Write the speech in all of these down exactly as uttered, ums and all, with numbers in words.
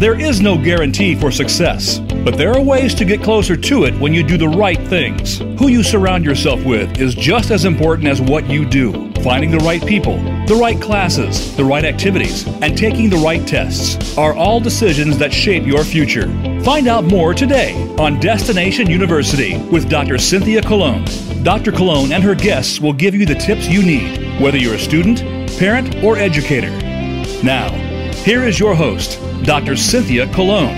There is no guarantee for success, but there are ways to get closer to it when you do the right things. Who you surround yourself with is just as important as what you do. Finding the right people, the right classes, the right activities, and taking the right tests are all decisions that shape your future. Find out more today on Destination University with Doctor Cynthia Colon. Doctor Colon and her guests will give you the tips you need, whether you're a student, parent, or educator. Now, here is your host, Doctor Cynthia Colon.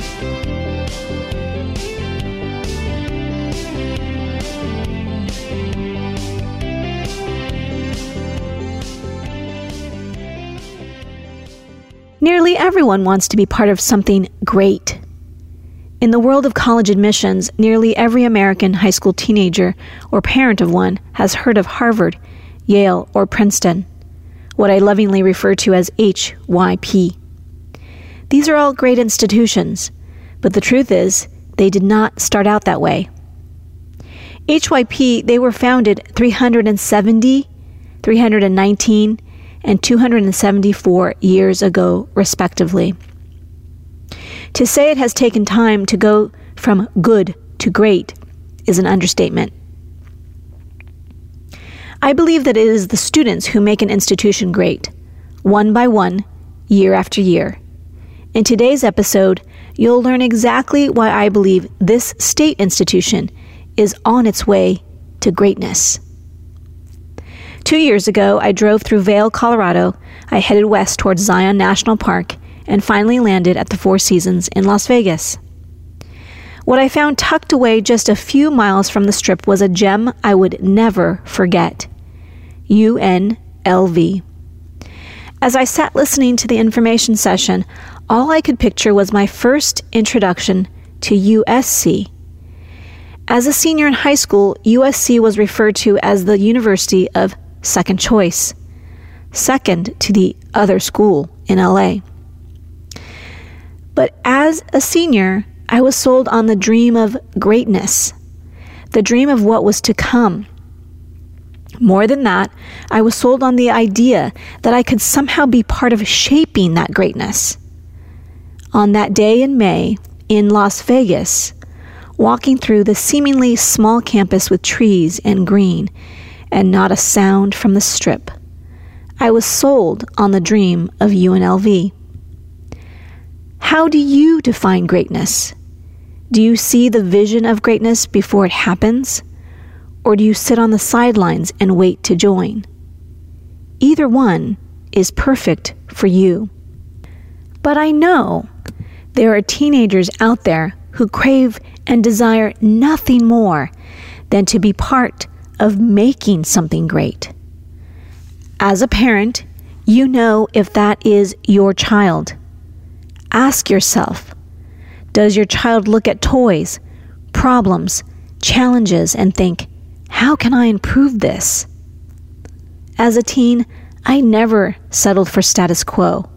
Nearly everyone wants to be part of something great. In the world of college admissions, nearly every American high school teenager or parent of one has heard of Harvard, Yale, or Princeton, what I lovingly refer to as H Y P. These are all great institutions, but the truth is, they did not start out that way. H Y P, they were founded three hundred seventy, three hundred nineteen, and two hundred seventy-four years ago, respectively. To say it has taken time to go from good to great is an understatement. I believe that it is the students who make an institution great, one by one, year after year. In today's episode, you'll learn exactly why I believe this state institution is on its way to greatness. Two years ago, I drove through Vail, Colorado. I headed west towards Zion National Park and finally landed at the Four Seasons in Las Vegas. What I found tucked away just a few miles from the Strip was a gem I would never forget. U N L V. As I sat listening to the information session, all I could picture was my first introduction to U S C. As a senior in high school, U S C was referred to as the University of Second Choice, second to the other school in L A. But as a senior, I was sold on the dream of greatness, the dream of what was to come. More than that, I was sold on the idea that I could somehow be part of shaping that greatness. On that day in May, in Las Vegas, walking through the seemingly small campus with trees and green, and not a sound from the Strip, I was sold on the dream of U N L V. How do you define greatness? Do you see the vision of greatness before it happens? Or do you sit on the sidelines and wait to join? Either one is perfect for you. But I know there are teenagers out there who crave and desire nothing more than to be part of making something great. As a parent, you know if that is your child. Ask yourself, does your child look at toys, problems, challenges, and think, how can I improve this? As a teen, I never settled for status quo.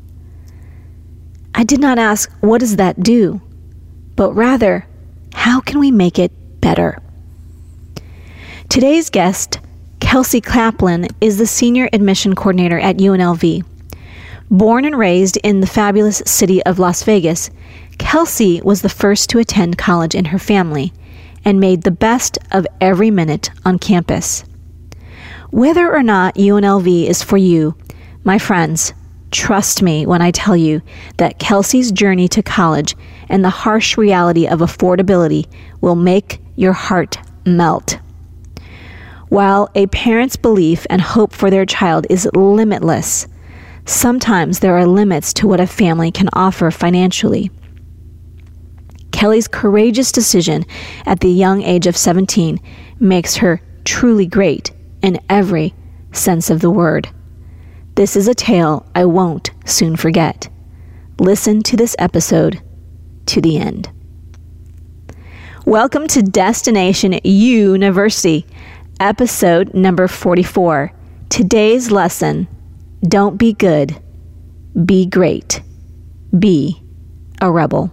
I did not ask, what does that do? But rather, how can we make it better? Today's guest, Kelsey Kaplan, is the Senior Admission Coordinator at U N L V. Born and raised in the fabulous city of Las Vegas, Kelsey was the first to attend college in her family and made the best of every minute on campus. Whether or not U N L V is for you, my friends, trust me when I tell you that Kelsey's journey to college and the harsh reality of affordability will make your heart melt. While a parent's belief and hope for their child is limitless, sometimes there are limits to what a family can offer financially. Kelly's courageous decision at the young age of seventeen makes her truly great in every sense of the word. This is a tale I won't soon forget. Listen to this episode to the end. Welcome to Destination University, episode number forty-four. Today's lesson, don't be good, be great, be a rebel.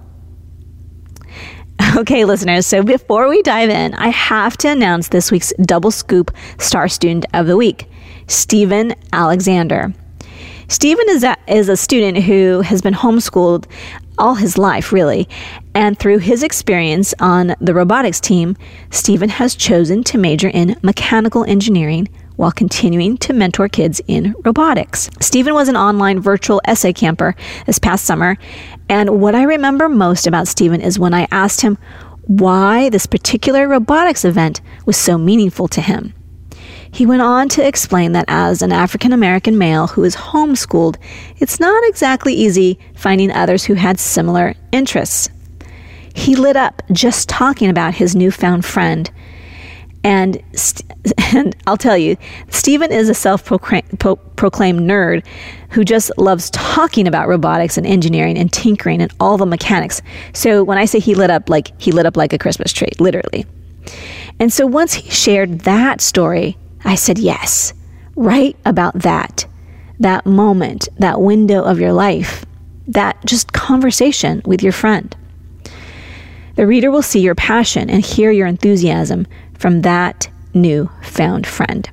Okay, listeners, so before we dive in, I have to announce this week's Double Scoop Star Student of the Week, Stephen Alexander. Stephen is a, is a student who has been homeschooled all his life, really. And through his experience on the robotics team, Stephen has chosen to major in mechanical engineering while continuing to mentor kids in robotics. Stephen was an online virtual essay camper this past summer, and what I remember most about Stephen is when I asked him why this particular robotics event was so meaningful to him. He went on to explain that as an African-American male who is homeschooled, it's not exactly easy finding others who had similar interests. He lit up just talking about his newfound friend. And, and I'll tell you, Stephen is a self-proclaimed nerd who just loves talking about robotics and engineering and tinkering and all the mechanics. So when I say he lit up, like he lit up like a Christmas tree, literally. And so once he shared that story, I said, yes, write about that, that moment, that window of your life, that just conversation with your friend. The reader will see your passion and hear your enthusiasm from that new-found friend.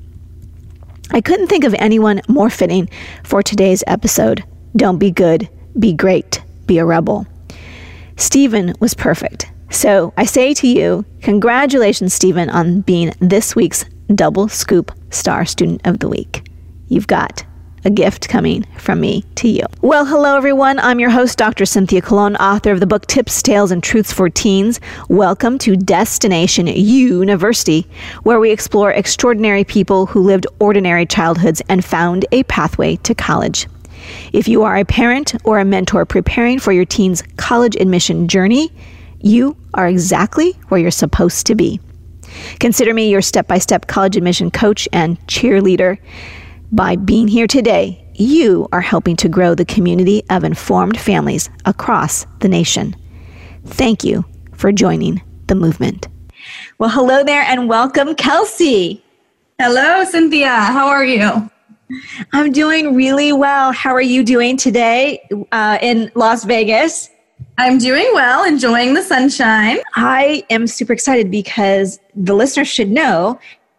I couldn't think of anyone more fitting for today's episode. Don't be good, be great, be a rebel. Stephen was perfect. So I say to you, congratulations, Stephen, on being this week's Double Scoop Star Student of the Week. You've got a gift coming from me to you. Well, hello, everyone. I'm your host, Doctor Cynthia Colon, author of the book Tips, Tales, and Truths for Teens. Welcome to Destination University, where we explore extraordinary people who lived ordinary childhoods and found a pathway to college. If you are a parent or a mentor preparing for your teen's college admission journey, you are exactly where you're supposed to be. Consider me your step-by-step college admission coach and cheerleader. By being here today, you are helping to grow the community of informed families across the nation. Thank you for joining the movement. Well, hello there and welcome, Kelsey. Hello, Cynthia. How are you? I'm doing really well. How are you doing today uh, in Las Vegas? I'm doing well, enjoying the sunshine. I am super excited because the listeners should know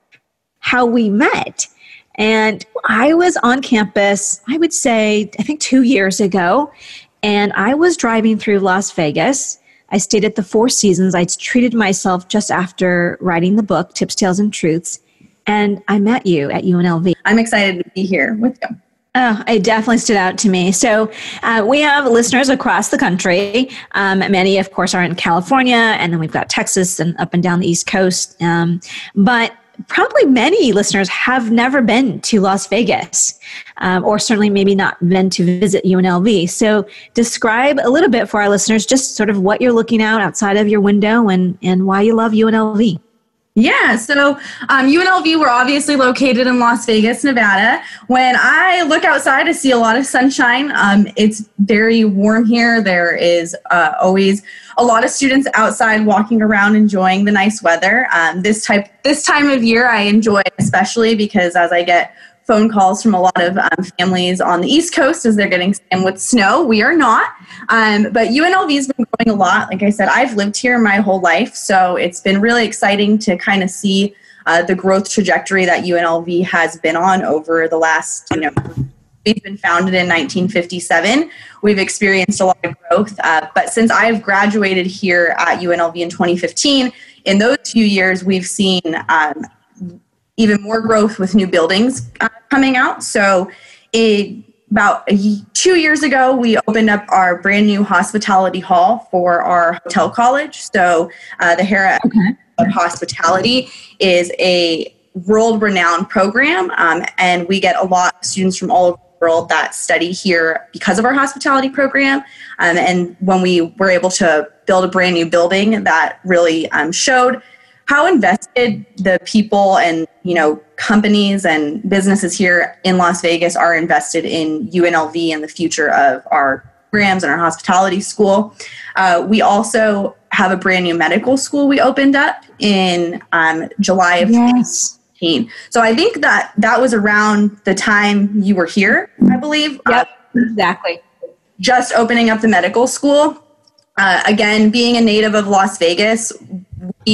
how we met. And I was on campus, I would say, I think two years ago, and I was driving through Las Vegas. I stayed at the Four Seasons. I treated myself just after writing the book, Tips, Tales, and Truths, and I met you at U N L V. I'm excited to be here with you. Oh, it definitely stood out to me. So uh, we have listeners across the country. Um, many, of course, are in California, and then we've got Texas and up and down the East Coast. Um, but probably many listeners have never been to Las Vegas, um, or certainly maybe not been to visit U N L V. So describe a little bit for our listeners, just sort of what you're looking out outside of your window and, and why you love U N L V. Yeah, so um, U N L V, we're obviously located in Las Vegas, Nevada. When I look outside, I see a lot of sunshine. Um, it's very warm here. There is uh, always a lot of students outside walking around enjoying the nice weather. Um, this type, this time of year I enjoy especially because as I get phone calls from a lot of um, families on the East Coast as they're getting slammed with snow. We are not. Um, but U N L V has been growing a lot. Like I said, I've lived here my whole life, so it's been really exciting to kind of see uh, the growth trajectory that U N L V has been on over the last, you know, we've been founded in nineteen fifty-seven. We've experienced a lot of growth. Uh, but since I've graduated here at U N L V in twenty fifteen, in those few years, we've seen um, even more growth with new buildings uh, coming out. So it, about a, two years ago, we opened up our brand new hospitality hall for our hotel college. So uh, the Hera okay. Hospitality is a world-renowned program, um, and we get a lot of students from all over the world that study here because of our hospitality program. Um, and when we were able to build a brand new building that really um, showed how invested the people and, you know, companies and businesses here in Las Vegas are invested in U N L V and the future of our programs and our hospitality school. Uh, we also have a brand new medical school we opened up in um, July of yes. twenty sixteen. So I think that that was around the time you were here, I believe. Yep, uh, exactly. Just opening up the medical school. Uh, again, being a native of Las Vegas, we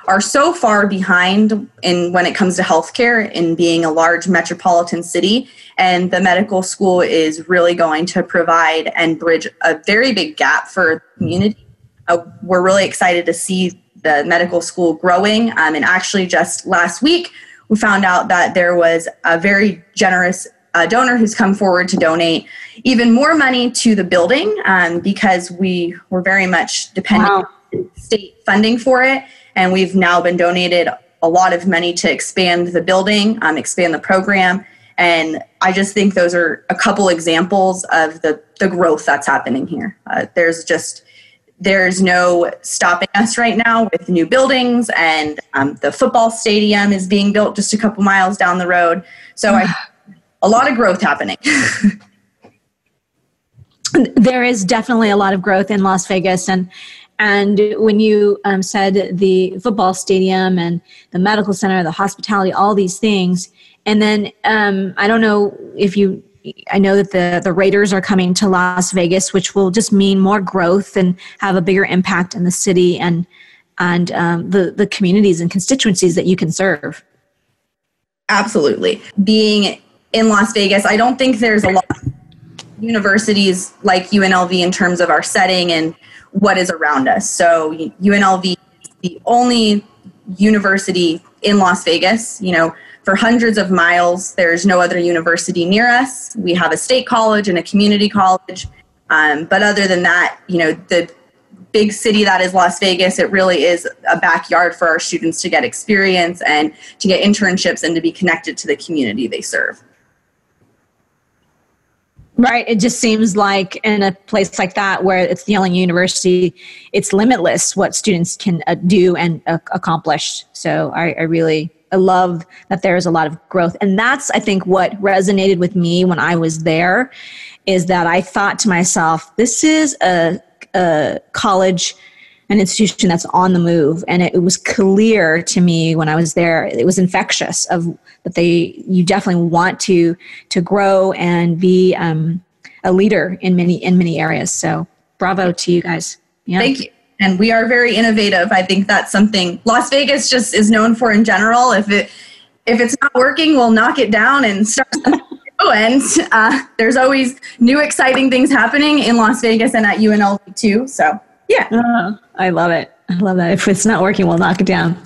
are so far behind in when it comes to healthcare in being a large metropolitan city. And the medical school is really going to provide and bridge a very big gap for the community. Uh, we're really excited to see the medical school growing. Um, and actually just last week, we found out that there was a very generous uh, donor who's come forward to donate even more money to the building um, because we were very much dependent wow. on state funding for it. And we've now been donated a lot of money to expand the building, um, expand the program. And I just think those are a couple examples of the, the growth that's happening here. Uh, there's just, there's no stopping us right now with new buildings, and um, the football stadium is being built just a couple miles down the road. So I, a lot of growth happening. There is definitely a lot of growth in Las Vegas. And And when you um, said the football stadium and the medical center, the hospitality, all these things, and then um, I don't know if you, I know that the, the Raiders are coming to Las Vegas, which will just mean more growth and have a bigger impact in the city and and um, the, the communities and constituencies that you can serve. Absolutely. Being in Las Vegas, I don't think there's a lot of universities like U N L V in terms of our setting and what is around us. So U N L V is the only university in Las Vegas. You know, for hundreds of miles, there's no other university near us. We have a state college and a community college. Um, but other than that, you know, the big city that is Las Vegas, it really is a backyard for our students to get experience and to get internships and to be connected to the community they serve. Right. It just seems like in a place like that where it's the only university, it's limitless what students can uh, do and uh, accomplish. So I, I really I love that there is a lot of growth. And that's, I think, what resonated with me when I was there is that I thought to myself, this is a, a college, an institution that's on the move. And it, it was clear to me when I was there, it was infectious of that they, you definitely want to, to grow and be um, a leader in many, in many areas. So bravo to you guys. Yeah. Thank you. And we are very innovative. I think that's something Las Vegas just is known for in general. If it, if it's not working, we'll knock it down and start something new. And uh, there's always new exciting things happening in Las Vegas and at U N L V too. So yeah. Uh, I love it. I love that. If it's not working, we'll knock it down.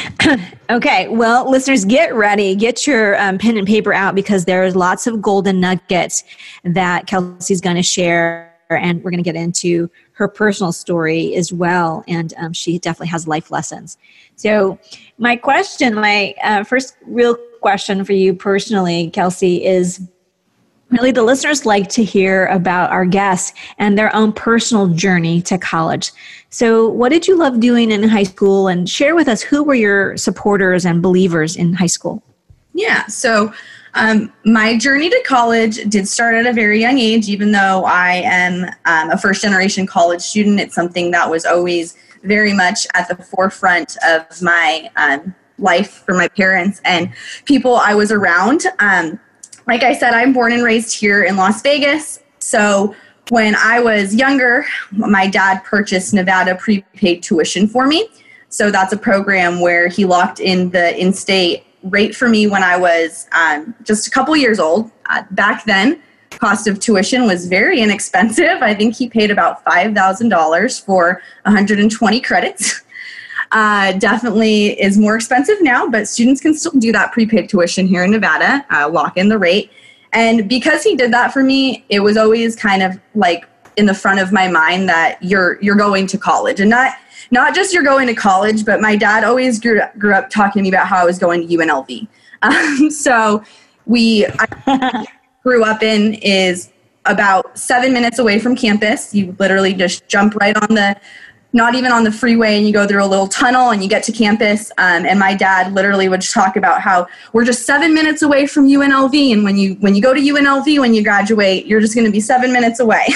Okay. Well, listeners, get ready. Get your um, pen and paper out because there's lots of golden nuggets that Kelsey's going to share. And we're going to get into her personal story as well. And um, she definitely has life lessons. So my question, my uh, first real question for you personally, Kelsey, is really the listeners like to hear about our guests and their own personal journey to college. So what did you love doing in high school? And share with us, who were your supporters and believers in high school? Yeah, so um, my journey to college did start at a very young age. Even though I am um, a first-generation college student, it's something that was always very much at the forefront of my um, life for my parents and people I was around. Um, like I said, I'm born and raised here in Las Vegas. So when I was younger, my dad purchased Nevada prepaid tuition for me. So that's a program where he locked in the in-state rate for me when I was um, just a couple years old. Uh, back then, cost of tuition was very inexpensive. I think he paid about five thousand dollars for one hundred twenty credits. Uh, definitely is more expensive now, but students can still do that prepaid tuition here in Nevada, uh, lock in the rate. And because he did that for me, it was always kind of like in the front of my mind that you're you're going to college. And not not just you're going to college, but my dad always grew, grew up talking to me about how I was going to U N L V. Um, so we I grew up in is about seven minutes away from campus. You literally just jump right on the, not even on the freeway, and you go through a little tunnel and you get to campus. Um, and my dad literally would just talk about how we're just seven minutes away from U N L V. And when you, when you go to U N L V, when you graduate, you're just going to be seven minutes away.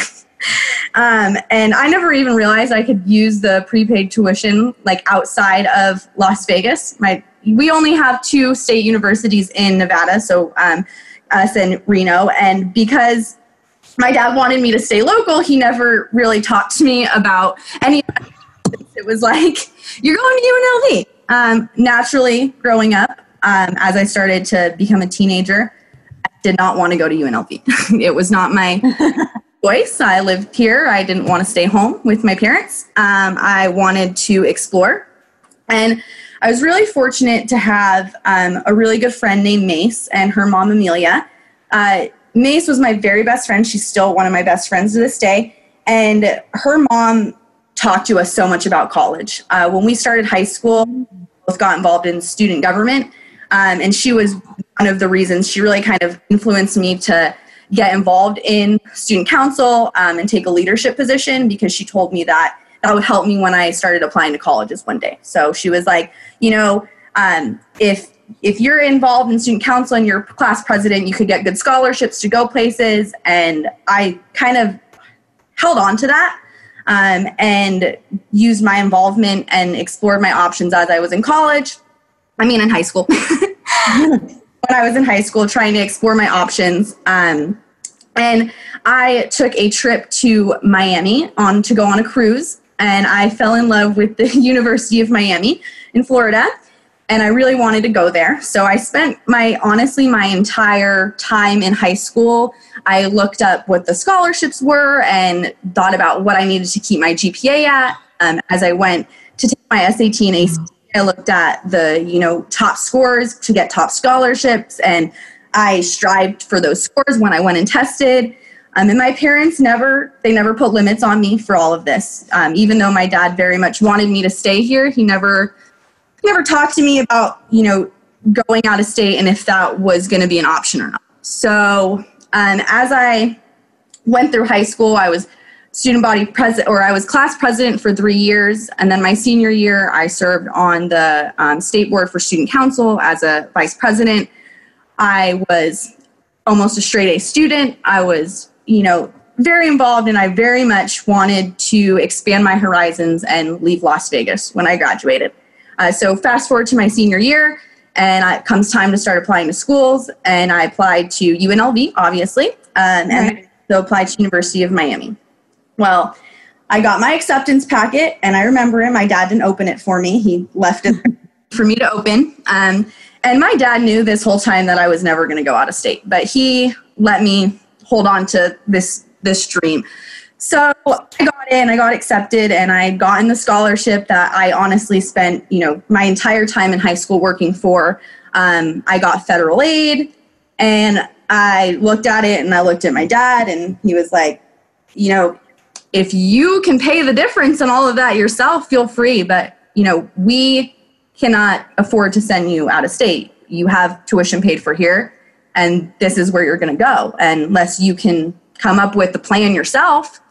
um, and I never even realized I could use the prepaid tuition like outside of Las Vegas. My, we only have two state universities in Nevada. So um, us and Reno. And because my dad wanted me to stay local, he never really talked to me about any of that. It was like, you're going to U N L V. Um, naturally, growing up, um, as I started to become a teenager, I did not want to go to U N L V. It was not my choice. I lived here. I didn't want to stay home with my parents. Um, I wanted to explore. And I was really fortunate to have um, a really good friend named Mace and her mom, Amelia. Uh, Mace was my very best friend. She's still one of my best friends to this day. And her mom talked to us so much about college. Uh, when we started high school, we both got involved in student government. Um, and she was one of the reasons she really kind of influenced me to get involved in student council um, and take a leadership position, because she told me that that would help me when I started applying to colleges one day. So she was like, you know, um, if if you're involved in student council and you're class president, you could get good scholarships to go places. And I kind of held on to that. Um, and used my involvement and explored my options as I was in college. I mean, in high school. When I was in high school, trying to explore my options. Um, and I took a trip to Miami on to go on a cruise. And I fell in love with the University of Miami in Florida. And I really wanted to go there. So I spent my, honestly, my entire time in high school. I looked up what the scholarships were and thought about what I needed to keep my G P A at. Um, as I went to take my S A T and A C T, I looked at the, you know, top scores to get top scholarships. And I strived for those scores when I went and tested. Um, and my parents never, they never put limits on me for all of this. Um, even though my dad very much wanted me to stay here, he never never talked to me about, you know, going out of state and if that was going to be an option or not. So um, as I went through high school, I was student body president, or I was class president for three years. And then my senior year, I served on the um, state board for student council as a vice president. I was almost a straight A student. I was, you know, very involved, and I very much wanted to expand my horizons and leave Las Vegas when I graduated. Uh, so fast forward to my senior year, and it comes time to start applying to schools, and I applied to U N L V, obviously, um, and Right. so applied to University of Miami. Well, I got my acceptance packet, and I remember it. My dad didn't open it for me. He left it for me to open. Um, and my dad knew this whole time that I was never going to go out of state, but he let me hold on to this this dream. So I got in, I got accepted, and I got in the scholarship that I honestly spent, you know, my entire time in high school working for. Um, I got federal aid, and I looked at it, and I looked at my dad, and he was like, you know, if you can pay the difference and all of that yourself, feel free. But, you know, we cannot afford to send you out of state. You have tuition paid for here, and this is where you're going to go. And unless you can come up with the plan yourself.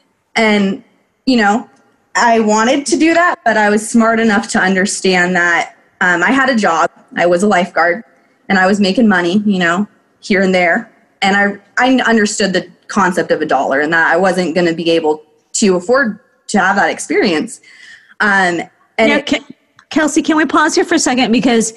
And, you know, I wanted to do that, but I was smart enough to understand that um, I had a job. I was a lifeguard, and I was making money, you know, here and there. And I, I understood the concept of a dollar, and that I wasn't going to be able to afford to have that experience. Um, and Now, it, Ke- Kelsey, can we pause here for a second? Because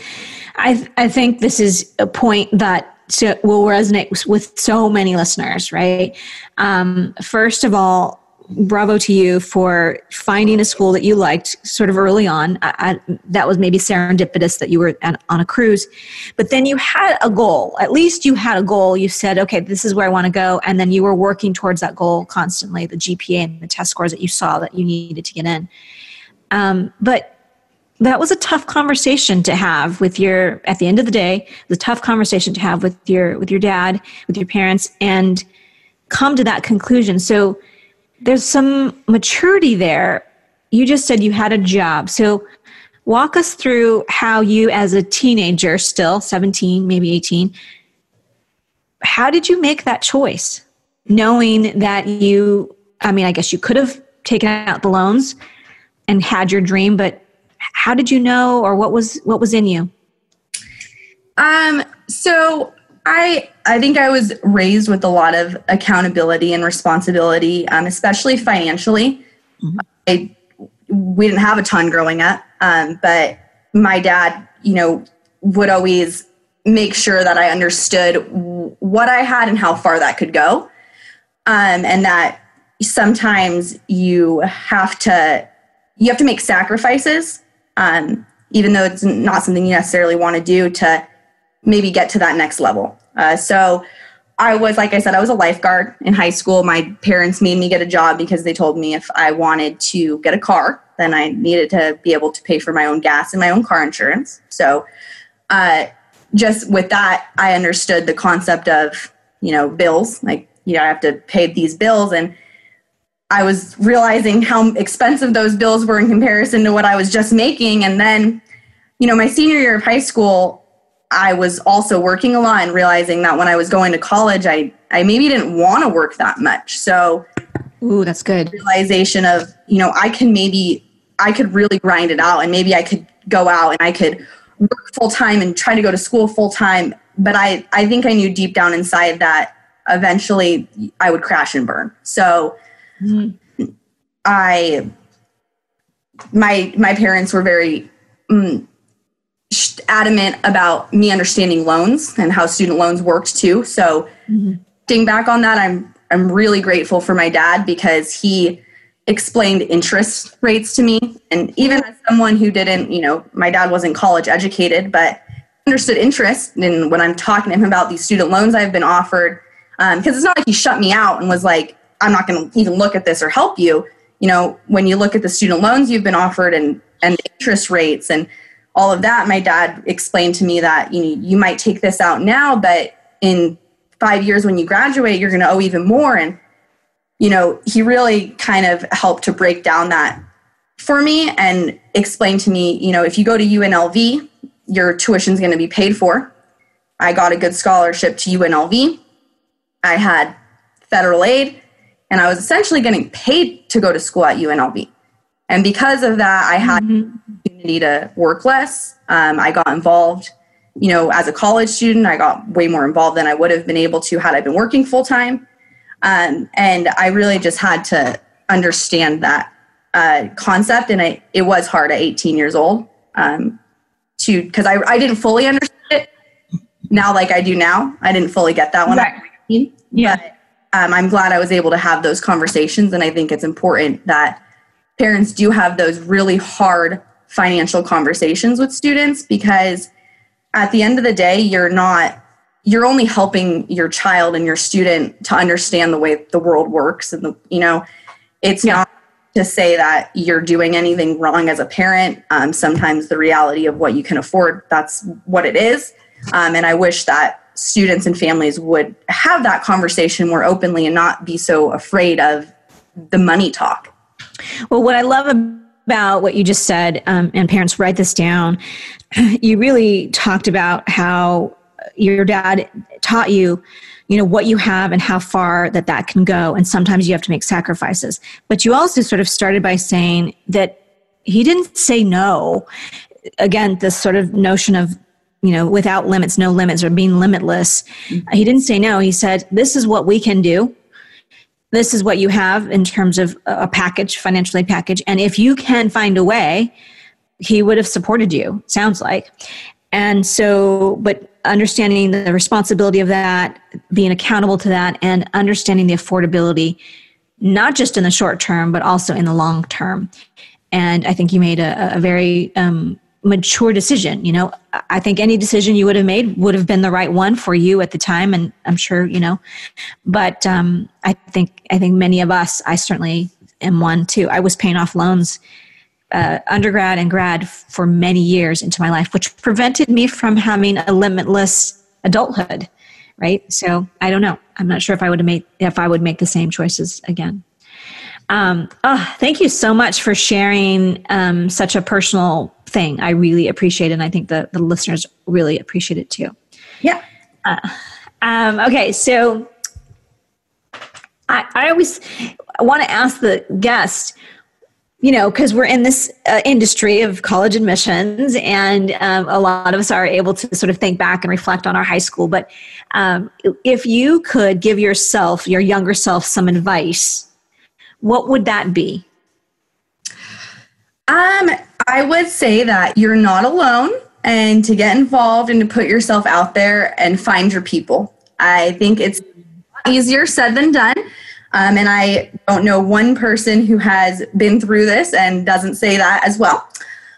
I I think this is a point that so, will resonate with so many listeners, right? Um, first of all, bravo to you for finding a school that you liked sort of early on. I, I, that was maybe serendipitous that you were at, on a cruise. But then you had a goal. At least you had a goal. You said, okay, this is where I want to go. And then you were working towards that goal constantly, the G P A and the test scores that you saw that you needed to get in. Um, but that was a tough conversation to have with your, at the end of the day, it was a tough conversation to have with your, with your dad, with your parents, and come to that conclusion. So there's some maturity there. You just said you had a job. So walk us through how you, as a teenager, still seventeen, maybe eighteen, how did you make that choice? Knowing that you, I mean, I guess you could have taken out the loans and had your dream, but how did you know, or what was what was in you? Um, so I I think I was raised with a lot of accountability and responsibility, um, especially financially. Mm-hmm. I, we didn't have a ton growing up, um, but my dad, you know, would always make sure that I understood w- what I had and how far that could go, um, and that sometimes you have to you have to make sacrifices. Um, even though it's not something you necessarily want to do, to maybe get to that next level. Uh, so I was, like I said, I was a lifeguard in high school. My parents made me get a job because they told me if I wanted to get a car, then I needed to be able to pay for my own gas and my own car insurance. So uh, just with that, I understood the concept of, you know, bills. Like, you know, I have to pay these bills. And I was realizing how expensive those bills were in comparison to what I was just making. And then, you know, my senior year of high school, I was also working a lot and realizing that when I was going to college, I, I maybe didn't want to work that much. So, ooh, that's good. Realization of, you know, I can maybe, I could really grind it out, and maybe I could go out and I could work full time and try to go to school full time. But I, I think I knew deep down inside that eventually I would crash and burn. So mm-hmm. I, my, my parents were very, mm, adamant about me understanding loans and how student loans worked too. So mm-hmm. thinking back on that, I'm I'm really grateful for my dad, because he explained interest rates to me. And even as someone who didn't, you know, my dad wasn't college educated, but understood interest. And when I'm talking to him about these student loans I've been offered, um, because it's not like he shut me out and was like, I'm not going to even look at this or help you. You know, when you look at the student loans you've been offered and and interest rates and all of that, my dad explained to me that, you know, you might take this out now, but in five years when you graduate, you're going to owe even more. And, you know, he really kind of helped to break down that for me and explain to me, you know, if you go to U N L V, your tuition is going to be paid for. I got a good scholarship to U N L V. I had federal aid, and I was essentially getting paid to go to school at U N L V. And because of that, I had mm-hmm. the opportunity to work less. Um, I got involved, you know, as a college student, I got way more involved than I would have been able to had I been working full time. Um, and I really just had to understand that uh, concept. And I, it was hard at eighteen years old um, to, because I, I didn't fully understand it now like I do now. I didn't fully get that when right. I was eighteen. Yeah. But um, I'm glad I was able to have those conversations. And I think it's important that parents do have those really hard financial conversations with students, because at the end of the day, you're not, you're only helping your child and your student to understand the way the world works. And, the, you know, it's yeah. not to say that you're doing anything wrong as a parent. Um, sometimes the reality of what you can afford, that's what it is. Um, and I wish that students and families would have that conversation more openly and not be so afraid of the money talk. Well, what I love about what you just said, um, and parents, write this down, you really talked about how your dad taught you, you know, what you have and how far that that can go. And sometimes you have to make sacrifices. But you also sort of started by saying that he didn't say no. Again, this sort of notion of, you know, without limits, no limits, or being limitless. Mm-hmm. He didn't say no. He said, this is what we can do. This is what you have in terms of a package, financial aid package. And if you can find a way, he would have supported you, sounds like. And so, but understanding the responsibility of that, being accountable to that, and understanding the affordability, not just in the short term, but also in the long term. And I think you made a, a very um, mature decision. You know, I think any decision you would have made would have been the right one for you at the time. And I'm sure, you know, but um, I think, I think many of us, I certainly am one too. I was paying off loans, uh, undergrad and grad for many years into my life, which prevented me from having a limitless adulthood. Right. So I don't know. I'm not sure if I would have made, if I would make the same choices again. Um, oh, thank you so much for sharing um, such a personal thing. I really appreciate it. And I think the, the listeners really appreciate it too. Yeah. Uh, um, okay. So I, I always want to ask the guest, you know, because we're in this uh, industry of college admissions, and um, a lot of us are able to sort of think back and reflect on our high school. But um, if you could give yourself, your younger self, some advice, what would that be? Um, I would say that you're not alone, and to get involved and to put yourself out there and find your people. I think it's easier said than done. Um, and I don't know one person who has been through this and doesn't say that as well.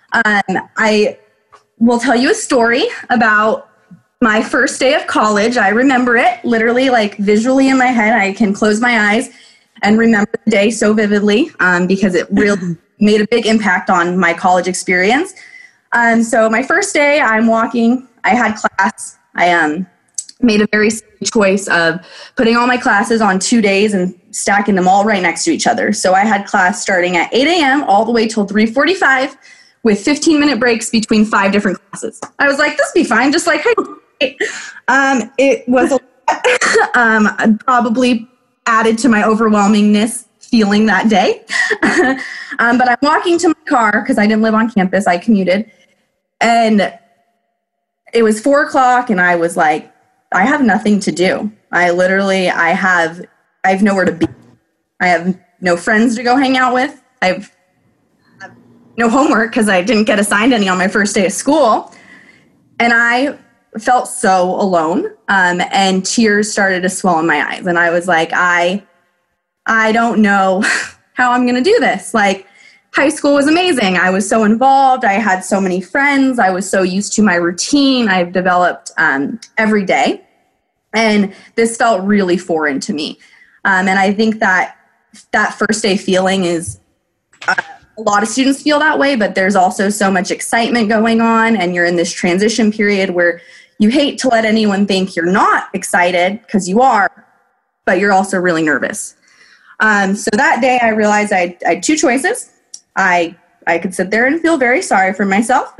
Um, I will tell you a story about my first day of college. I remember it literally, like visually in my head. I can close my eyes and remember the day so vividly um, because it really made a big impact on my college experience. Um, so my first day, I'm walking. I had class. I um, made a very silly choice of putting all my classes on two days and stacking them all right next to each other. So I had class starting at eight a.m. all the way till three forty-five with fifteen minute breaks between five different classes. I was like, this will be fine, just like, hey. Um, it was a lot. um, probably added to my overwhelmingness feeling that day. um, but I'm walking to my car because I didn't live on campus. I commuted. And it was four o'clock and I was like, I have nothing to do. I literally, I have, I have nowhere to be. I have no friends to go hang out with. I have, I have no homework because I didn't get assigned any on my first day of school. And I felt so alone. Um, and tears started to swell in my eyes. And I was like, I, I don't know how I'm going to do this. Like, high school was amazing. I was so involved. I had so many friends. I was so used to my routine I've developed um, every day. And this felt really foreign to me. Um, and I think that that first day feeling is, uh, a lot of students feel that way, but there's also so much excitement going on. And you're in this transition period where you hate to let anyone think you're not excited because you are, but you're also really nervous. Um, so that day I realized I, I had two choices. I I could sit there and feel very sorry for myself,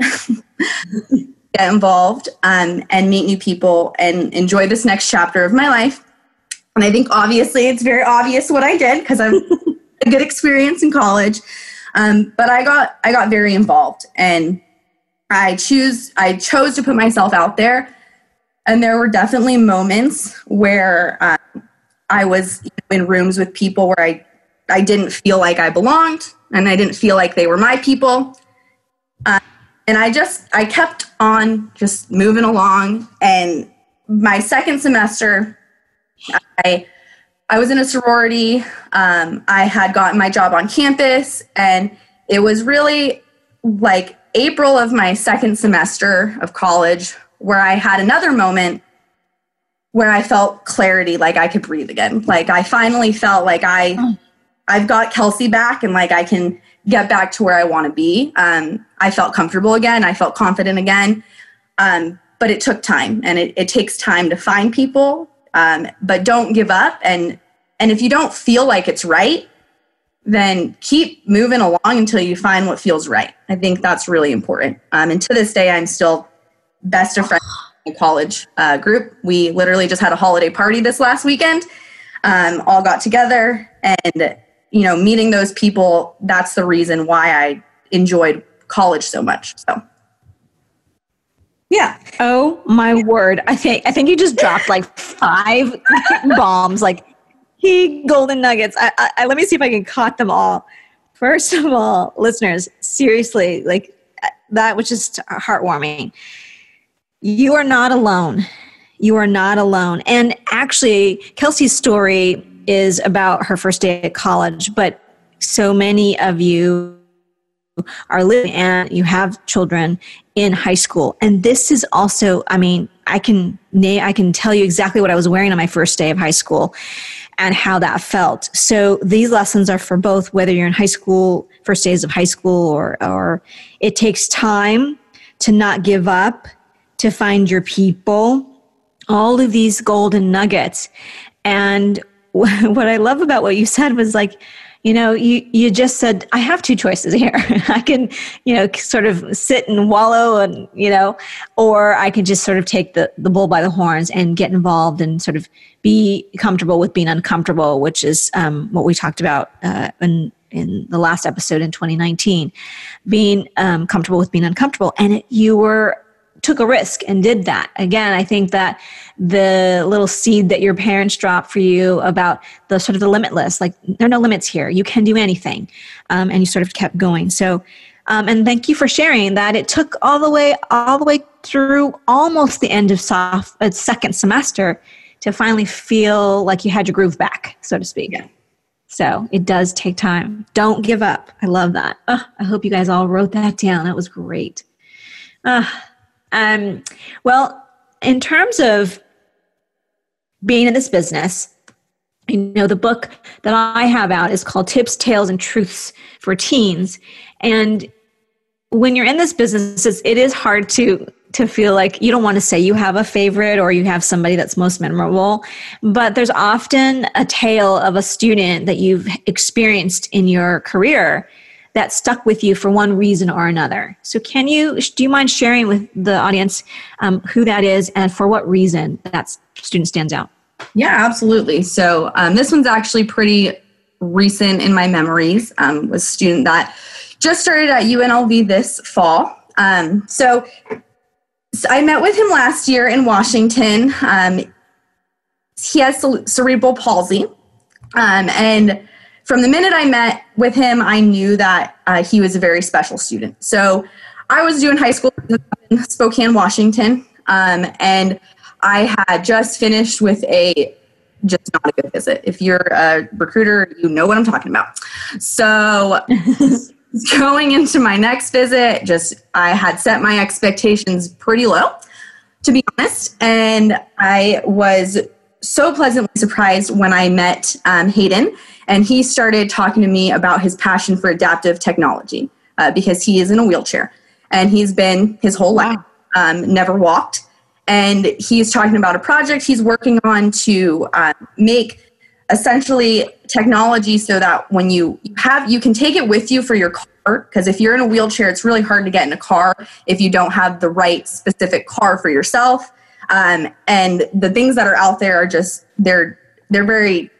get involved, um, and meet new people and enjoy this next chapter of my life. And I think obviously it's very obvious what I did because I've a good experience in college. Um, but I got I got very involved and I choose I chose to put myself out there. And there were definitely moments where um, I was in rooms with people where I I didn't feel like I belonged. And I didn't feel like they were my people. Uh, and I just, I kept on just moving along. And my second semester, I I was in a sorority. Um, I had gotten my job on campus. And it was really like April of my second semester of college where I had another moment where I felt clarity, like I could breathe again. Like I finally felt like I... Oh. I've got Kelsey back and like I can get back to where I want to be. Um, I felt comfortable again. I felt confident again. Um, but it took time and it, it takes time to find people. Um, but don't give up. And, and if you don't feel like it's right, then keep moving along until you find what feels right. I think that's really important. Um, and to this day, I'm still best of friends in the college uh, group. We literally just had a holiday party this last weekend. Um, all got together and you know, meeting those people, that's the reason why I enjoyed college so much. So, yeah. Oh my word. I think, I think you just dropped like five bombs, like he golden nuggets. I, I, I, let me see if I can caught them all. First of all, listeners, seriously, like that was just heartwarming. You are not alone. You are not alone. And actually, Kelsey's story is about her first day at college, but so many of you are living and you have children in high school. And this is also, I mean, I can name, I can tell you exactly what I was wearing on my first day of high school and how that felt. So these lessons are for both, whether you're in high school, first days of high school, or, or it takes time to not give up, to find your people, all of these golden nuggets. And what I love about what you said was like, you know, you, you just said, I have two choices here. I can, you know, sort of sit and wallow and, you know, or I can just sort of take the, the bull by the horns and get involved and sort of be comfortable with being uncomfortable, which is um, what we talked about uh, in, in the last episode in twenty nineteen, being um, comfortable with being uncomfortable. And it, you were took a risk and did that. Again, I think that the little seed that your parents dropped for you about the sort of the limitless, like there are no limits here. You can do anything. Um, and you sort of kept going. So, um, and thank you for sharing that. It took all the way, all the way through almost the end of soft, uh, second semester to finally feel like you had your groove back, so to speak. Yeah. So it does take time. Don't give up. I love that. Oh, I hope you guys all wrote that down. That was great. Uh, um, well, in terms of being in this business, you know, the book that I have out is called Tips, Tales, and Truths for Teens. And when you're in this business, it's, it is hard to to feel like you don't want to say you have a favorite or you have somebody that's most memorable, but there's often a tale of a student that you've experienced in your career that stuck with you for one reason or another. So can you, do you mind sharing with the audience um, who that is and for what reason that student stands out? Yeah, absolutely. So um, this one's actually pretty recent in my memories. Um, was a student that just started at U N L V this fall. Um, so, so I met with him last year in Washington. Um, he has cerebral palsy. Um, and from the minute I met with him, I knew that uh, he was a very special student. So I was doing high school in Spokane, Washington. Um, and I had just finished with a just not a good visit. If you're a recruiter, you know what I'm talking about. So going into my next visit, just I had set my expectations pretty low, to be honest. And I was so pleasantly surprised when I met um, Hayden, and he started talking to me about his passion for adaptive technology uh, because he is in a wheelchair and he's been his whole life, um, never walked. And he's talking about a project he's working on to uh, make essentially technology so that when you have, you can take it with you for your car. Because if you're in a wheelchair, it's really hard to get in a car if you don't have the right specific car for yourself. Um, and the things that are out there are just, they're, they're very,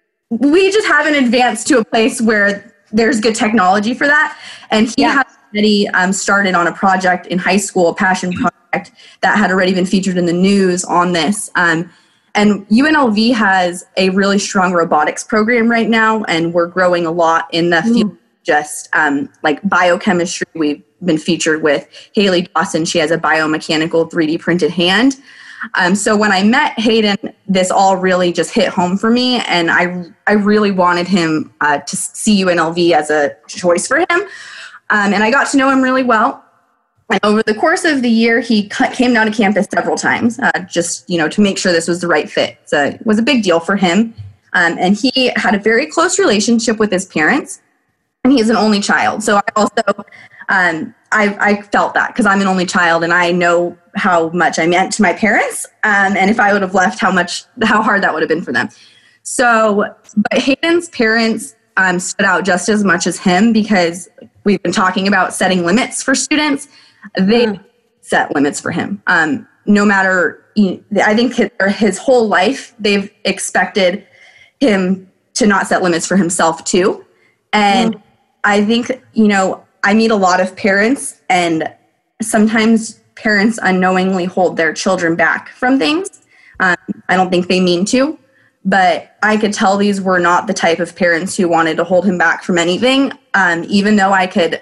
we just haven't advanced to a place where there's good technology for that. And he yeah. has already um, started on a project in high school, a passion project that had already been featured in the news on this. Um, and U N L V has a really strong robotics program right now, and we're growing a lot in the field, mm. just um, like biochemistry. We've been featured with Haley Dawson. She has a biomechanical three D printed hand. Um, so when I met Hayden, this all really just hit home for me, and I I really wanted him uh, to see U N L V as a choice for him. Um, and I got to know him really well. And over the course of the year, he came down to campus several times, uh, just, you know, to make sure this was the right fit. So it was a big deal for him. Um, and he had a very close relationship with his parents, and he's an only child. So I also, um, I, I felt that because I'm an only child and I know how much I meant to my parents. Um, and if I would have left, how much, how hard that would have been for them. So, but Hayden's parents um, stood out just as much as him because we've been talking about setting limits for students. They mm. set limits for him. Um, no matter, you know, I think his, his whole life, they've expected him to not set limits for himself too. And mm. I think, you know, I meet a lot of parents, and sometimes parents unknowingly hold their children back from things. Um, I don't think they mean to, but I could tell these were not the type of parents who wanted to hold him back from anything. Um, even though I could,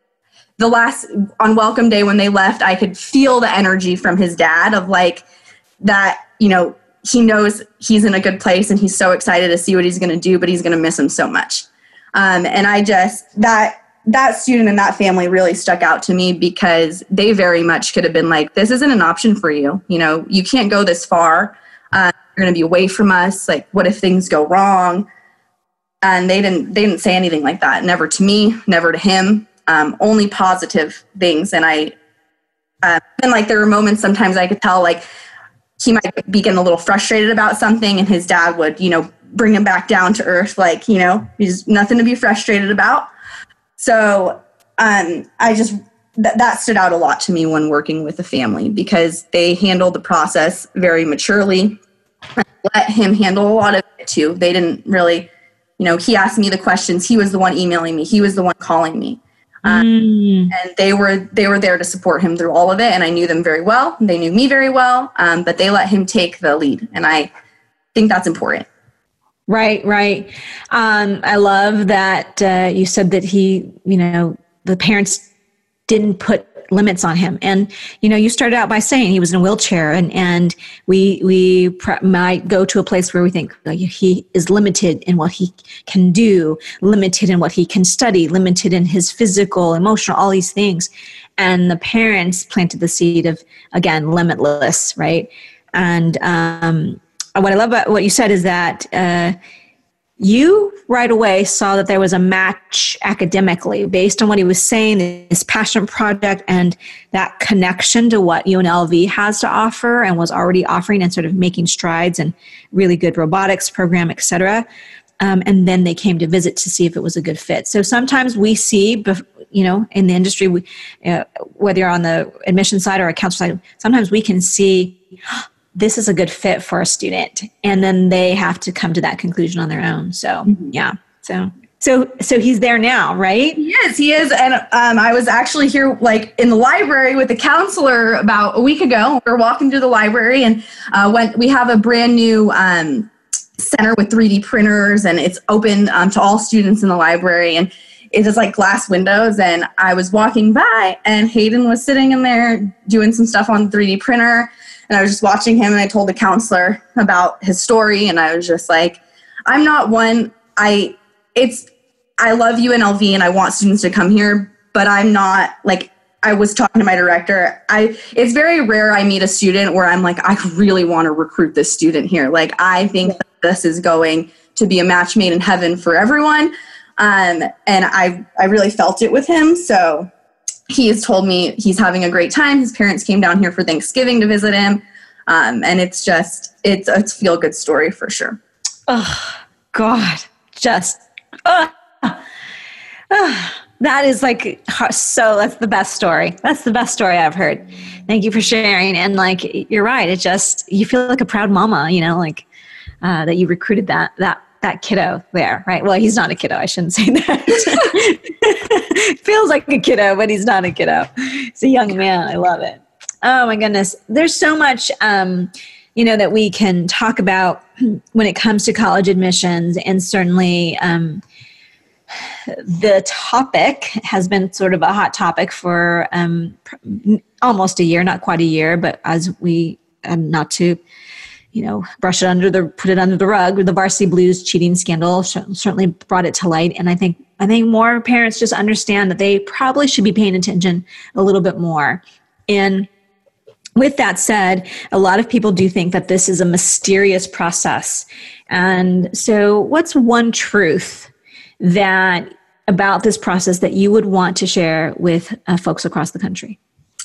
the last, on welcome day when they left, I could feel the energy from his dad of like that, you know, he knows he's in a good place and he's so excited to see what he's going to do, but he's going to miss him so much. Um, and I just, that, that student and that family really stuck out to me because they very much could have been like, this isn't an option for you. You know, you can't go this far. Uh, you're going to be away from us. Like, what if things go wrong? And they didn't, they didn't say anything like that. Never to me, never to him. Um, only positive things. And I, uh, and like there were moments sometimes I could tell like he might be getting a little frustrated about something, and his dad would, you know, bring him back down to earth. Like, you know, there's nothing to be frustrated about. So um, I just, th- that stood out a lot to me when working with the family because they handled the process very maturely. I let him handle a lot of it too. They didn't really, you know, he asked me the questions. He was the one emailing me. He was the one calling me. Um, mm. And they were, they were there to support him through all of it. And I knew them very well. They knew me very well, um, but they let him take the lead. And I think that's important. Right, right. Um, I love that uh, you said that he, you know, the parents didn't put put limits on him. And, you know, you started out by saying he was in a wheelchair, and, and we, we pr- might go to a place where we think like, he is limited in what he can do, limited in what he can study, limited in his physical, emotional, all these things. And the parents planted the seed of, again, limitless, right? And um, what I love about what you said is that uh, you right away saw that there was a match academically based on what he was saying, this passion project and that connection to what U N L V has to offer and was already offering and sort of making strides and really good robotics program, et cetera. Um, and then they came to visit to see if it was a good fit. So sometimes we see, you know, in the industry, we, uh, whether you're on the admission side or a counselor side, sometimes we can see this is a good fit for a student, and then they have to come to that conclusion on their own. So, mm-hmm. yeah. So, so, so he's there now, right? He is. He is. And um, I was actually here, like in the library with the counselor about a week ago. We were walking through the library, and uh, when we have a brand new um, center with three D printers, and it's open um, to all students in the library, and it is like glass windows. And I was walking by, and Hayden was sitting in there doing some stuff on the three D printer. And I was just watching him, and I told the counselor about his story, and I was just like, I'm not one, I, it's, I love U N L V and I want students to come here, but I'm not, like, I was talking to my director, I, it's very rare I meet a student where I'm like, I really want to recruit this student here. Like, I think that this is going to be a match made in heaven for everyone. Um, and I, I really felt it with him. So he has told me he's having a great time. His parents came down here for Thanksgiving to visit him. Um, and it's just, it's a feel-good story for sure. Oh, God. Just, oh, oh, that is like, so that's the best story. That's the best story I've heard. Thank you for sharing. And like, you're right. It just, you feel like a proud mama, you know, like uh, that you recruited that, that, that kiddo there, right? Well, he's not a kiddo. I shouldn't say that. Feels like a kiddo, but he's not a kiddo. He's a young man. I love it. Oh my goodness. There's so much, um, you know, that we can talk about when it comes to college admissions. And certainly um, the topic has been sort of a hot topic for um, almost a year, not quite a year, but as we, um, not to, you know, brush it under the, put it under the rug. The Varsity Blues cheating scandal certainly brought it to light. And I think, I think more parents just understand that they probably should be paying attention a little bit more. And with that said, a lot of people do think that this is a mysterious process. And so what's one truth that about this process that you would want to share with uh, folks across the country?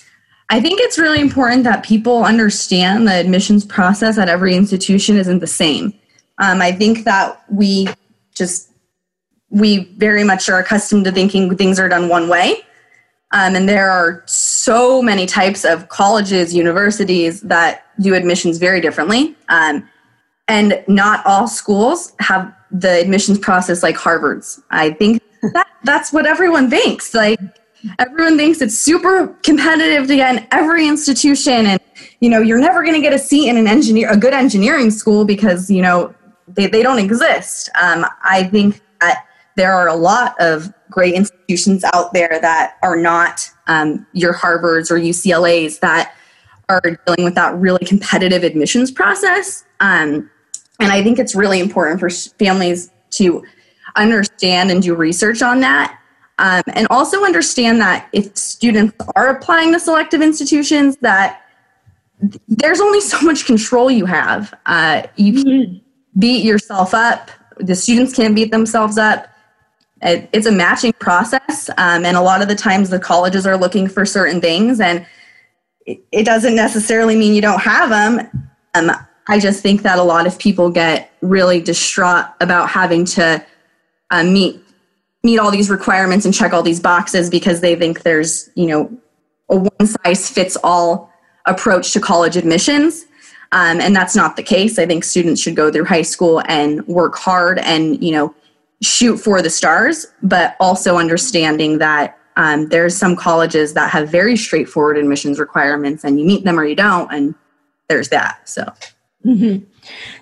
I think it's really important that people understand the admissions process at every institution isn't the same. Um, I think that we just, we very much are accustomed to thinking things are done one way. Um, and there are so many types of colleges, universities that do admissions very differently. Um, and not all schools have the admissions process like Harvard's. I think that that's what everyone thinks. Like, everyone thinks it's super competitive to get in every institution, and you know, you're never going to get a seat in an engineer, a good engineering school, because you know they, they don't exist. Um, I think that there are a lot of great institutions out there that are not um, your Harvards or U C L As that are dealing with that really competitive admissions process. Um, and I think it's really important for families to understand and do research on that. Um, and also understand that if students are applying to selective institutions, that th- there's only so much control you have. Uh, you can beat yourself up. The students can't beat themselves up. It, it's a matching process. Um, and a lot of the times the colleges are looking for certain things, and it, it doesn't necessarily mean you don't have them. Um, I just think that a lot of people get really distraught about having to uh, meet meet all these requirements and check all these boxes because they think there's, you know, a one-size-fits-all approach to college admissions. Um, and that's not the case. I think students should go through high school and work hard and, you know, shoot for the stars, but also understanding that um, there's some colleges that have very straightforward admissions requirements, and you meet them or you don't, and there's that. So, mm-hmm.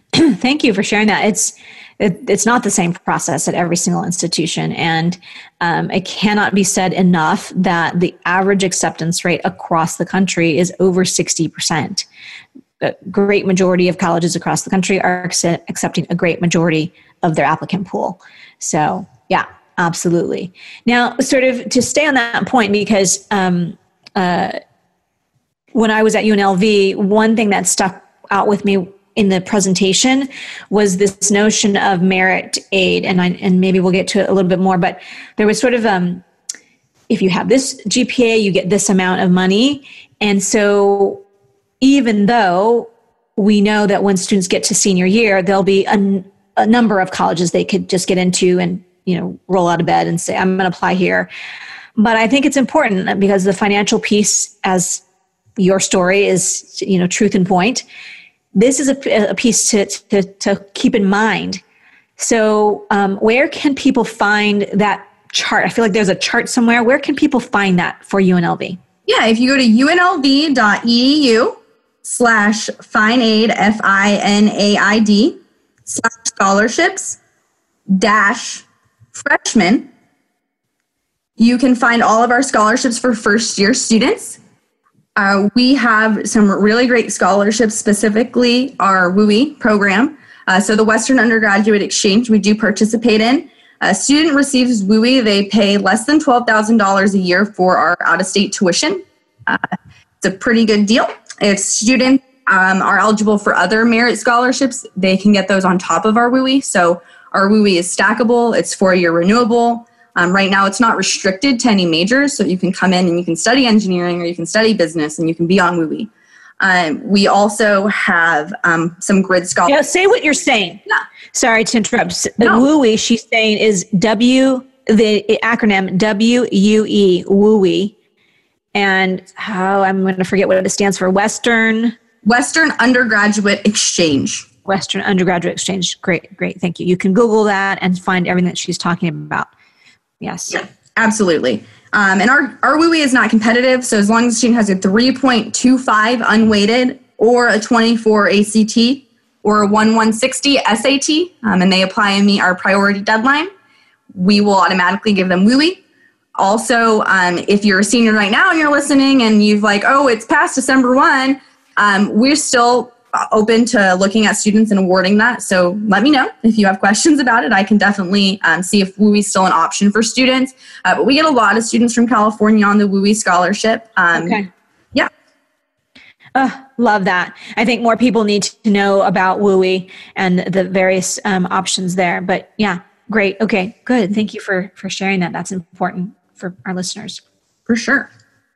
Thank you for sharing that. It's it, it's not the same process at every single institution, and um, it cannot be said enough that the average acceptance rate across the country is over sixty percent. A great majority of colleges across the country are accept, accepting a great majority of their applicant pool. So, yeah, absolutely. Now, sort of to stay on that point, because um, uh, when I was at U N L V, one thing that stuck out with me in the presentation was this notion of merit aid, and I, and maybe we'll get to it a little bit more, but there was sort of, um, if you have this G P A, you get this amount of money. And so even though we know that when students get to senior year, there'll be a, a number of colleges they could just get into and, you know, roll out of bed and say, I'm going to apply here. But I think it's important because the financial piece, as your story is, you know, truth and point, this is a, a piece to, to, to keep in mind. So um, where can people find that chart? I feel like there's a chart somewhere. Where can people find that for U N L V? Yeah, if you go to unlv.edu slash finaid, F I N A I D, slash scholarships, dash freshman, you can find all of our scholarships for first-year students. Uh, we have some really great scholarships, specifically our W U I program. Uh, so the Western Undergraduate Exchange we do participate in. A student receives W U I, they pay less than twelve thousand dollars a year for our out-of-state tuition. Uh, it's a pretty good deal. If students um, are eligible for other merit scholarships, they can get those on top of our W U I. So our W U I is stackable, it's four-year renewable. Um, right now, it's not restricted to any majors, so you can come in and you can study engineering or you can study business and you can be on W U I. Um, we also have um, some grid scholarships. Yeah, say what you're saying. Yeah. Sorry to interrupt. No. W U I, she's saying, is W, the acronym W U E, W U I. And how, I'm going to forget what it stands for. Western? Western Undergraduate Exchange. Western Undergraduate Exchange. Great, great. Thank you. You can Google that and find everything that she's talking about. Yes. Yeah, absolutely. Um, and our, our W U I is not competitive, so as long as the student has a three point two five unweighted or a twenty-four A C T or a one one sixty S A T, um, and they apply and meet our priority deadline, we will automatically give them W U I. Also, um, if you're a senior right now and you're listening and you've like, oh, it's past December first, um, we're still open to looking at students and awarding that. So let me know if you have questions about it. I can definitely um, see if W U I is still an option for students. Uh, but we get a lot of students from California on the W U I scholarship. Um, okay. Yeah. Oh, love that. I think more people need to know about W U I and the various um, options there. But yeah, great. Okay, good. Thank you for, for sharing that. That's important for our listeners. For sure.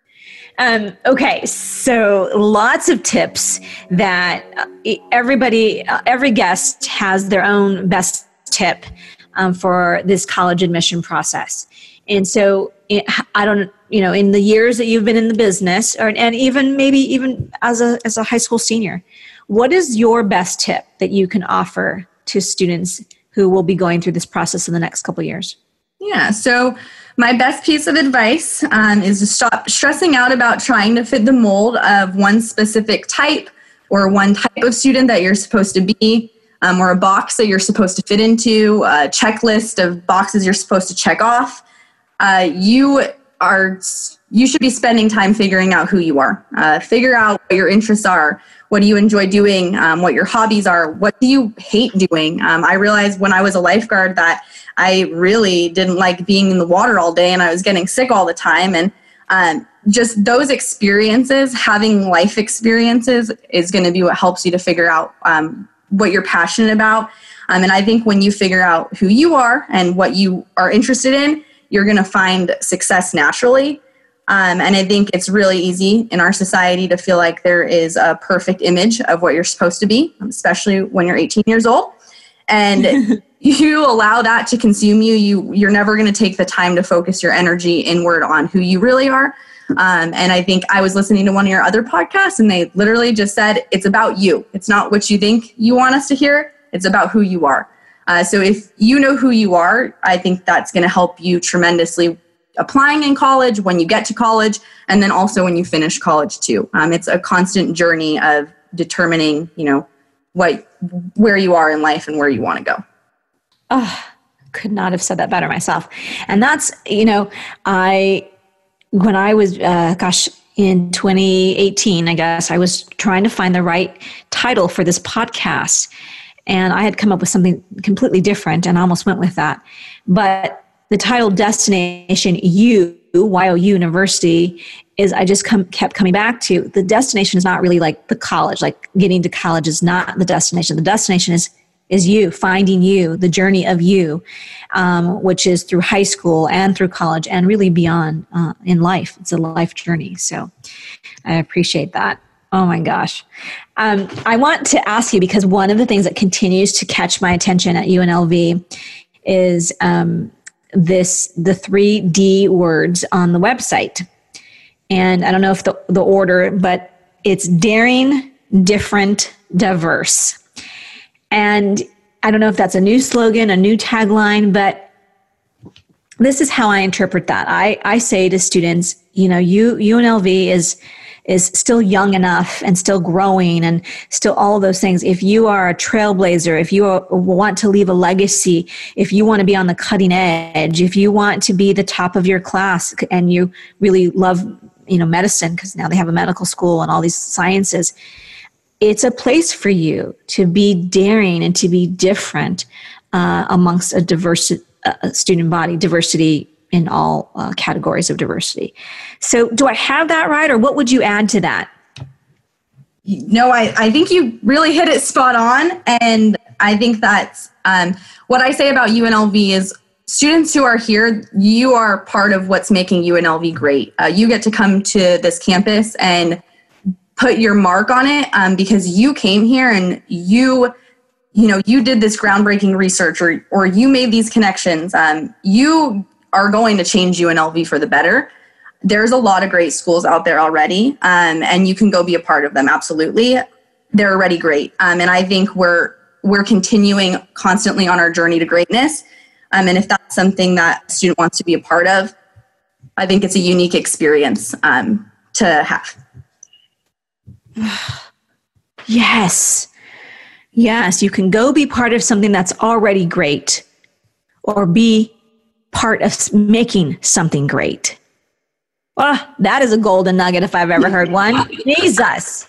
Um, okay, so lots of tips that everybody, every guest has their own best tip um, for this college admission process. And so it, I don't, you know, in the years that you've been in the business, or and even maybe even as a as a high school senior, what is your best tip that you can offer to students who will be going through this process in the next couple of years? Yeah, so my best piece of advice um, is to stop stressing out about trying to fit the mold of one specific type or one type of student that you're supposed to be, um, or a box that you're supposed to fit into, a checklist of boxes you're supposed to check off. Uh, you are you should be spending time figuring out who you are. Uh, figure out what your interests are. What do you enjoy doing? Um, what your hobbies are? What do you hate doing? Um, I realized when I was a lifeguard that I really didn't like being in the water all day and I was getting sick all the time. And um, just those experiences, having life experiences is going to be what helps you to figure out um, what you're passionate about. Um, and I think when you figure out who you are and what you are interested in, you're going to find success naturally. Um, and I think it's really easy in our society to feel like there is a perfect image of what you're supposed to be, especially when you're eighteen years old. And you allow that to consume you, you you're never going to take the time to focus your energy inward on who you really are. Um, and I think I was listening to one of your other podcasts, and they literally just said, it's about you. It's not what you think you want us to hear. It's about who you are. Uh, so if you know who you are, I think that's going to help you tremendously applying in college, when you get to college, and then also when you finish college too. Um, it's a constant journey of determining, you know, what, where you are in life and where you want to go. Oh, could not have said that better myself. And that's, you know, I, when I was, uh, gosh, in twenty eighteen, I guess, I was trying to find the right title for this podcast. And I had come up with something completely different and almost went with that. But the title Destination U, Y O U University, is I just come, kept coming back to. The destination is not really like the college. Like getting to college is not the destination. The destination is is you, finding you, the journey of you, um, which is through high school and through college and really beyond uh, in life. It's a life journey. So I appreciate that. Oh my gosh. Um, I want to ask you, because one of the things that continues to catch my attention at U N L V is um, this, the three D words on the website. And I don't know if the, the order, but it's daring, different, diverse. And I don't know if that's a new slogan, a new tagline, but this is how I interpret that. I, I say to students, you know, you, U N L V is is still young enough and still growing and still all of those things. If you are a trailblazer, if you are, want to leave a legacy, if you want to be on the cutting edge, if you want to be the top of your class and you really love, you know, medicine, because now they have a medical school and all these sciences, it's a place for you to be daring and to be different uh, amongst a diverse uh, student body, diversity in all uh, categories of diversity. So do I have that right, or what would you add to that? No, I, I think you really hit it spot on. And I think that's um, what I say about U N L V is students who are here, you are part of what's making U N L V great. Uh, you get to come to this campus and put your mark on it um, because you came here and you, you know, you did this groundbreaking research or, or you made these connections. Um, you are going to change U N L V for the better. There's a lot of great schools out there already, um, and you can go be a part of them. Absolutely. They're already great. Um, and I think we're, we're continuing constantly on our journey to greatness. Um, and if that's something that a student wants to be a part of, I think it's a unique experience um, to have. Yes. Yes. You can go be part of something that's already great or be part of making something great. Oh, that is a golden nugget if I've ever heard one. Jesus.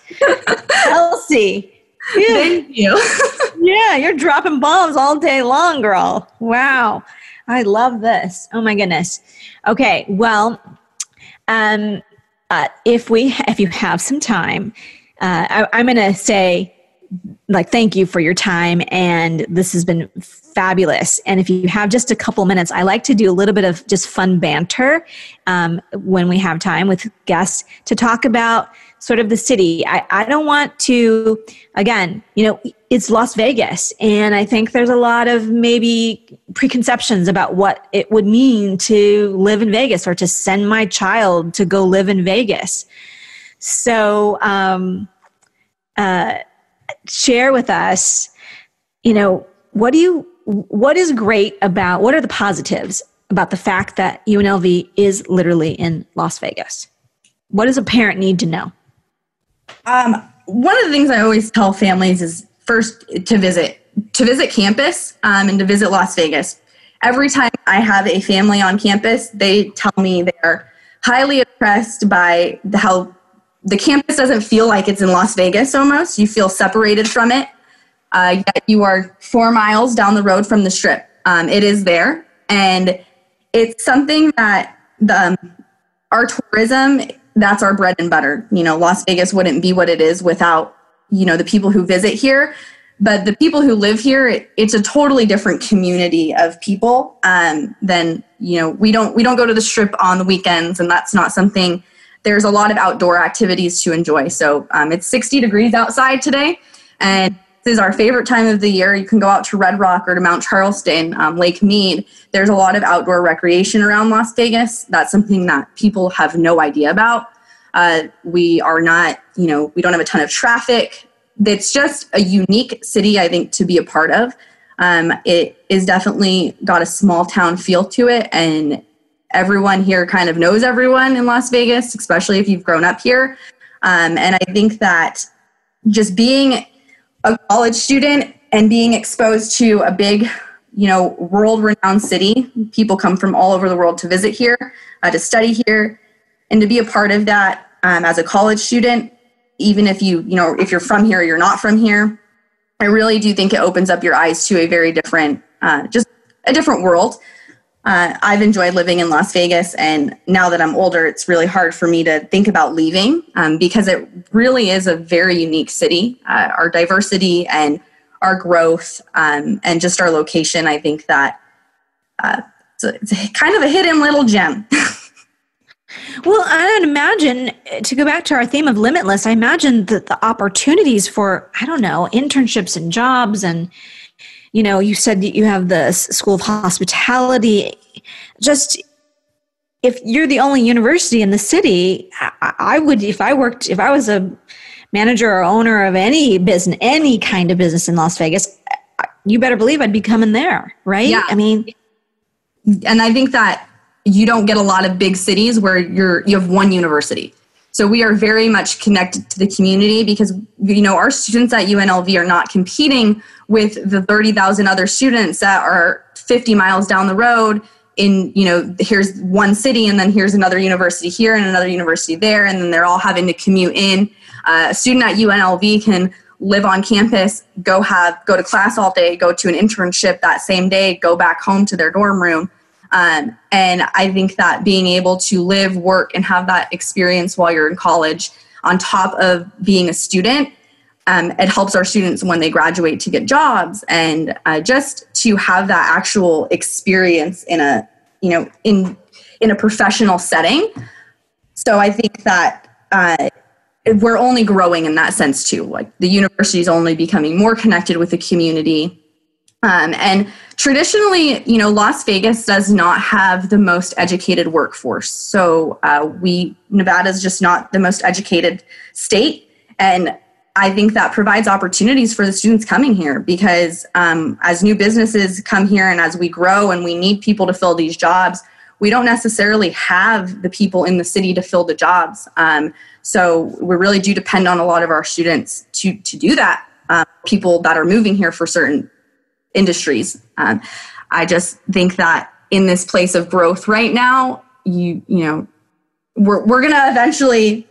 Elsie. Yeah. Thank you. Yeah, you're dropping bombs all day long, girl. Wow. I love this. Oh my goodness. Okay. Well, um, Uh, if we, if you have some time, uh, I, I'm going to say, like, thank you for your time, and this has been fabulous. And if you have just a couple minutes, I like to do a little bit of just fun banter um, when we have time with guests to talk about sort of the city. I, I don't want to, again, you know, it's Las Vegas, and I think there's a lot of maybe preconceptions about what it would mean to live in Vegas or to send my child to go live in Vegas. So um, uh, share with us, you know, what do you, what is great about, what are the positives about the fact that U N L V is literally in Las Vegas? What does a parent need to know? Um, one of the things I always tell families is first to visit, to visit campus um, and to visit Las Vegas. Every time I have a family on campus, they tell me they're highly impressed by the, how the campus doesn't feel like it's in Las Vegas almost. You feel separated from it. Uh, yet you are four miles down the road from the Strip. Um, it is there. And it's something that the, um, our tourism, that's our bread and butter. You know, Las Vegas wouldn't be what it is without, you know, the people who visit here. But the people who live here, it, it's a totally different community of people um, than, you know, we don't we don't go to the Strip on the weekends, and that's not something, there's a lot of outdoor activities to enjoy. So um, it's sixty degrees outside today, and this is our favorite time of the year. You can go out to Red Rock or to Mount Charleston, um, Lake Mead. There's a lot of outdoor recreation around Las Vegas. That's something that people have no idea about. Uh, we are not, you know, we don't have a ton of traffic. It's just a unique city, I think, to be a part of. Um, it is definitely got a small town feel to it, and everyone here kind of knows everyone in Las Vegas, especially if you've grown up here. Um, and I think that just being a college student and being exposed to a big, you know, world-renowned city. People come from all over the world to visit here, uh, to study here, and to be a part of that um, as a college student, even if you, you know, if you're from here or you're not from here, I really do think it opens up your eyes to a very different, uh, just a different world. Uh, I've enjoyed living in Las Vegas, and now that I'm older, it's really hard for me to think about leaving um, because it really is a very unique city. Uh, our diversity and our growth um, and just our location, I think that uh, it's, a, it's a kind of a hidden little gem. Well, I'd imagine, to go back to our theme of limitless, I imagine that the opportunities for, I don't know, internships and jobs and, you know, you said that you have the School of Hospitality. Just, if you're the only university in the city, I, I would, if I worked, if I was a manager or owner of any business, any kind of business in Las Vegas, you better believe I'd be coming there, right? Yeah. I mean, and I think that you don't get a lot of big cities where you're, you have one university. So we are very much connected to the community because, you know, our students at U N L V are not competing with the thirty thousand other students that are fifty miles down the road in, you know, here's one city and then here's another university here and another university there. And then they're all having to commute in. Uh, a student at U N L V can live on campus, go have, go to class all day, go to an internship that same day, go back home to their dorm room. Um, and I think that being able to live, work, and have that experience while you're in college on top of being a student, um, it helps our students when they graduate to get jobs and uh, just to have that actual experience in a, you know, in in a professional setting. So I think that uh, we're only growing in that sense too. Like the university is only becoming more connected with the community. Um, and traditionally, you know, Las Vegas does not have the most educated workforce. So uh, we, Nevada is just not the most educated state. And I think that provides opportunities for the students coming here because um, as new businesses come here and as we grow and we need people to fill these jobs, we don't necessarily have the people in the city to fill the jobs. Um, so we really do depend on a lot of our students to, to do that. Uh, people that are moving here for certain industries. Um, I just think that in this place of growth right now, you you know, we're we're gonna eventually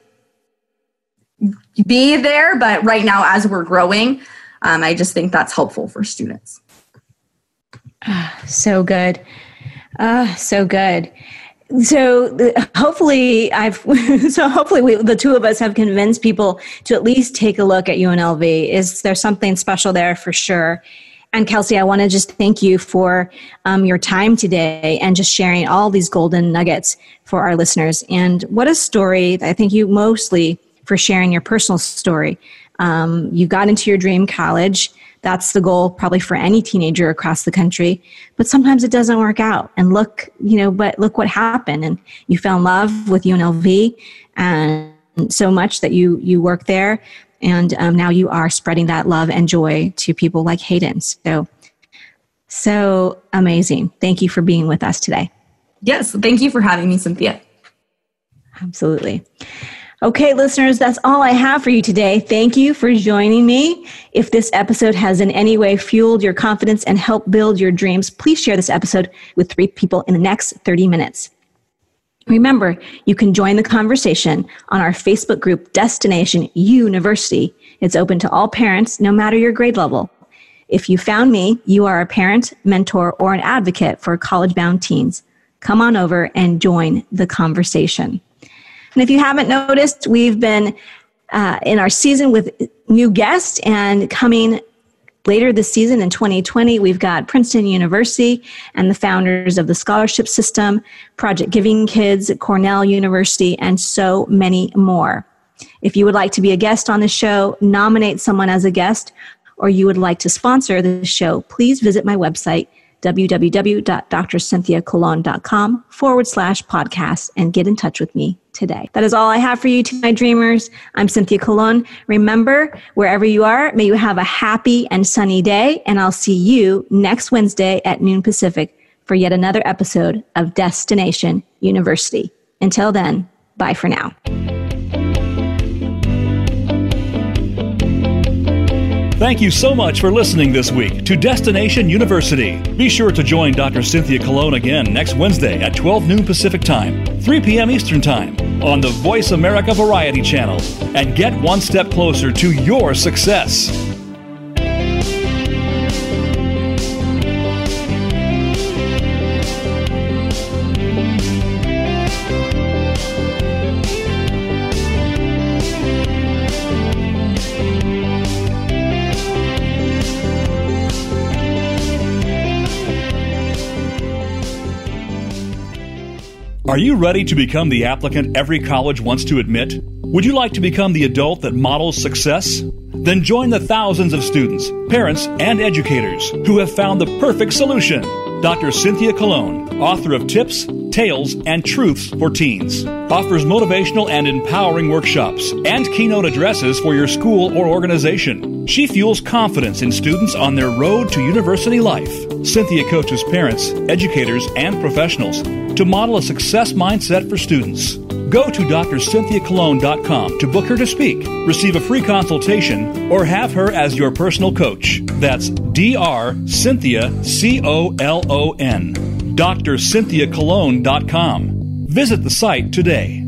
be there, but right now as we're growing, um, I just think that's helpful for students. So good. Uh, so good. So uh, hopefully I've, so hopefully we, the two of us have convinced people to at least take a look at U N L V. Is there something special there for sure? And Kelsey, I want to just thank you for um, your time today and just sharing all these golden nuggets for our listeners. And what a story. I thank you mostly for sharing your personal story. Um, you got into your dream college. That's the goal probably for any teenager across the country. But sometimes it doesn't work out. And look, you know, but look what happened. And you fell in love with U N L V and so much that you you work there. And um, now you are spreading that love and joy to people like Hayden. So, so amazing. Thank you for being with us today. Yes. Thank you for having me, Cynthia. Absolutely. Okay, listeners, that's all I have for you today. Thank you for joining me. If this episode has in any way fueled your confidence and helped build your dreams, please share this episode with three people in the next thirty minutes. Remember, you can join the conversation on our Facebook group, Destination University. It's open to all parents, no matter your grade level. If you found me, you are a parent, mentor, or an advocate for college-bound teens. Come on over and join the conversation. And if you haven't noticed, we've been uh, in our season with new guests, and coming later this season in twenty twenty, we've got Princeton University and the founders of the scholarship system, Project Giving Kids, Cornell University, and so many more. If you would like to be a guest on the show, nominate someone as a guest, or you would like to sponsor the show, please visit my website, www.drcynthiacolon.com forward slash podcast and get in touch with me today. That is all I have for you, my dreamers. I'm Cynthia Colon. Remember, wherever you are, may you have a happy and sunny day, and I'll see you next Wednesday at noon Pacific for yet another episode of Destination University. Until then, bye for now. Thank you so much for listening this week to Destination University. Be sure to join Doctor Cynthia Colon again next Wednesday at twelve noon Pacific Time, three p.m. Eastern Time on the Voice America Variety Channel, and get one step closer to your success. Are you ready to become the applicant every college wants to admit? Would you like to become the adult that models success? Then join the thousands of students, parents, and educators who have found the perfect solution. Doctor Cynthia Colon, author of Tips, Tales, and Truths for Teens, offers motivational and empowering workshops and keynote addresses for your school or organization. She fuels confidence in students on their road to university life. Cynthia coaches parents, educators, and professionals to model a success mindset for students. Go to D R cynthia colon dot com to book her to speak, receive a free consultation, or have her as your personal coach. That's D R Cynthia, C O L O N, D R cynthia colon dot com. Visit the site today.